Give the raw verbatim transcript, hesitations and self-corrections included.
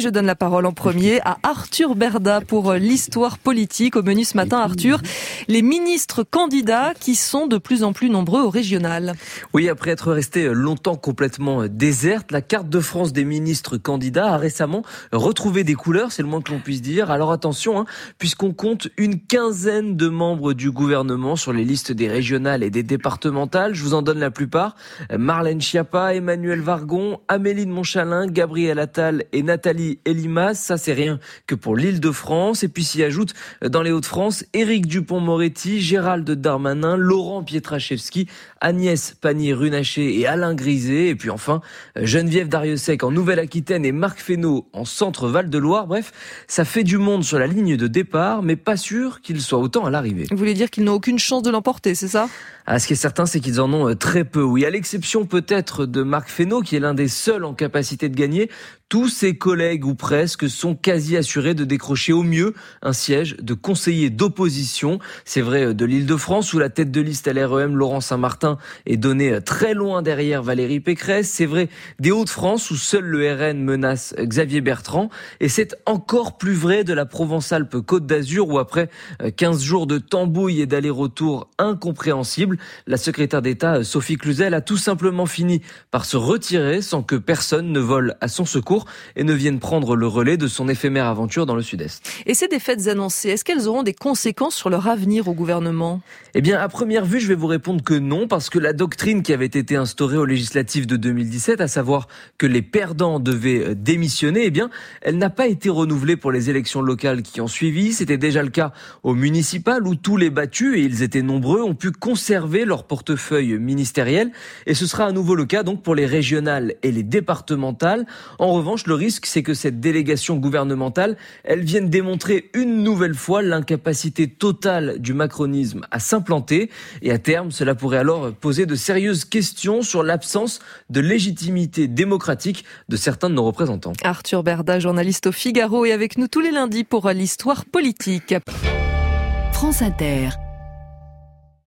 je donne la parole en premier à Arthur Berda pour l'histoire politique. Au menu ce matin, Arthur, les ministres candidats qui sont de plus en plus nombreux au régional. Oui, après être restée longtemps complètement déserte, la carte de France des ministres candidats a récemment retrouvé des couleurs, c'est le moins que l'on puisse dire. Alors attention, hein, puisqu'on compte une quinzaine de membres du gouvernement sur les listes des régionales et des départementales. Je vous en donne la plupart. Marlène Schiappa, Emmanuel Vargon, Amélie de Montchalin, Gabriel Attal et Nathalie Elimas. Ça, c'est rien que pour l'Île-de-France. Et puis s'y ajoute dans les Hauts-de-France Éric Dupond-Moretti, Gérald Darmanin, Laurent Pietraszewski, Agnès Pannier-Runacher et Alain Griset. Et puis enfin, Geneviève Darrieussecq en Nouvelle-Aquitaine et Marc Fesneau en Centre-Val de Loire. Bref, ça fait du monde sur la ligne de départ, mais pas sûr qu'il soit autant à l'arrivée. Vous voulez dire qu'ils n'ont aucune chance de l'emporter, c'est ça ? Ah, ce qui est certain, c'est qu'ils en ont très peu. Oui, à l'exception peut-être de Marc Fesneau, qui est l'un des seuls en capacité de gagner. Tous ses collègues, ou presque, sont quasi assurés de décrocher au mieux un siège de conseiller d'opposition. C'est vrai de l'Île-de-France, où la tête de liste L R E M, Laurent Saint-Martin, est donnée très loin derrière Valérie Pécresse. C'est vrai des Hauts-de-France, où seul le R N menace Xavier Bertrand. Et c'est encore plus vrai de la Provence-Alpes-Côte d'Azur, où après quinze jours de tambouille et d'aller-retour incompréhensibles, la secrétaire d'État Sophie Cluzel a tout simplement fini par se retirer sans que personne ne vole à son secours et ne vienne prendre le relais de son éphémère aventure dans le sud-est. Et ces défaites annoncées, est-ce qu'elles auront des conséquences sur leur avenir au gouvernement ? Eh bien, à première vue, je vais vous répondre que non, parce que la doctrine qui avait été instaurée aux législatives de deux mille dix-sept, à savoir que les perdants devaient démissionner, eh bien, elle n'a pas été renouvelée pour les élections locales qui ont suivi. C'était déjà le cas aux municipales, où tous les battus, et ils étaient nombreux, ont pu conserver leur portefeuille ministériel. Et ce sera à nouveau le cas donc pour les régionales et les départementales. En revanche, le risque, c'est que cette délégation gouvernementale, elle vienne démontrer une nouvelle fois l'incapacité totale du macronisme à s'implanter. Et à terme, cela pourrait alors poser de sérieuses questions sur l'absence de légitimité démocratique de certains de nos représentants. Arthur Berda, journaliste au Figaro, est avec nous tous les lundis pour l'histoire politique. France Inter.